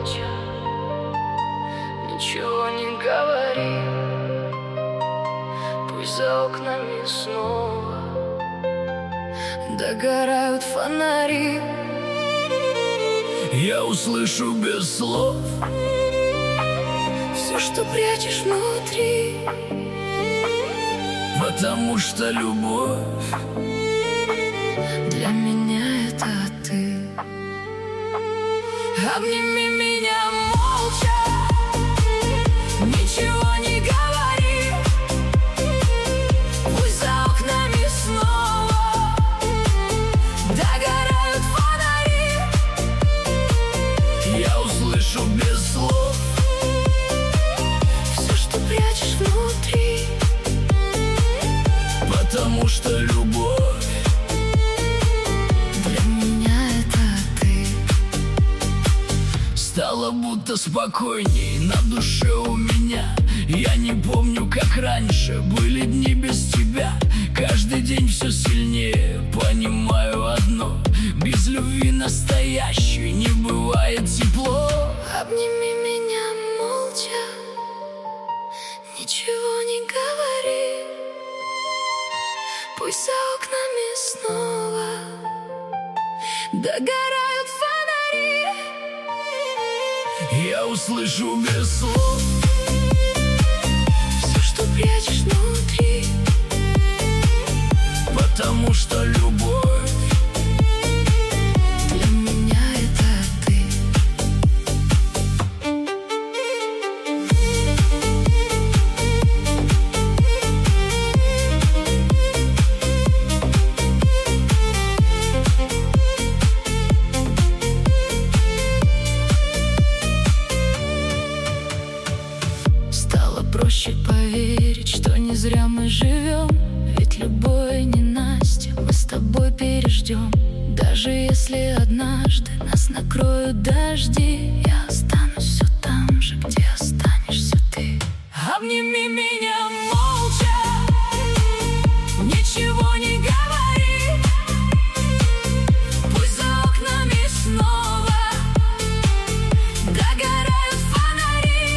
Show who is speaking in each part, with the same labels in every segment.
Speaker 1: молча, ничего не говори. Пусть за окнами снова догорают фонари.
Speaker 2: Я услышу без слов
Speaker 1: все, что прячешь внутри,
Speaker 2: потому что любовь
Speaker 1: для меня это ты. Обними меня молча, ничего не говори. Пусть за окнами снова догорают фонари.
Speaker 2: я услышу без слов
Speaker 1: все, что прячешь внутри,
Speaker 2: потому что любовь
Speaker 1: для меня это ты.
Speaker 2: стало будто спокойней на душе у меня. Я не помню, как раньше были дни без тебя. Каждый день все сильнее понимаю одно: без любви настоящей не бывает тепло.
Speaker 1: Обними меня молча, ничего не говори. Пусть за окнами снова догорают фонари.
Speaker 2: Я услышу без слов
Speaker 1: все, что прячешь внутри,
Speaker 2: потому что любовь
Speaker 1: для меня это ты. Стало проще поверить, что не зря мы живем. Ведь любое ненастье мы с тобой переждем. Даже если однажды нас накроют дожди, я останусь все там же, где останешься ты. Обними меня молча, ничего не говори. Пусть за окнами снова догорают фонари.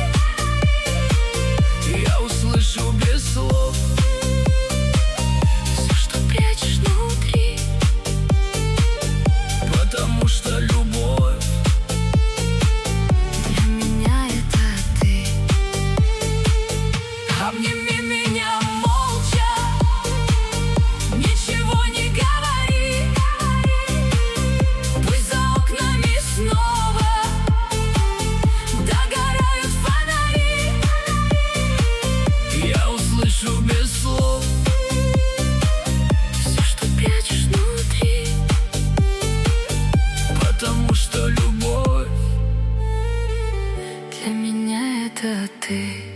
Speaker 2: я услышу без слов
Speaker 1: все, что прячешь внутри,
Speaker 2: потому что любовь
Speaker 1: для меня это ты.
Speaker 2: обними
Speaker 1: Меня молча, ничего не говори. Пусть за окнами снова догорают фонари.
Speaker 2: я услышу без слов
Speaker 1: все, что прячешь внутри,
Speaker 2: потому что любовь
Speaker 1: для меня это ты.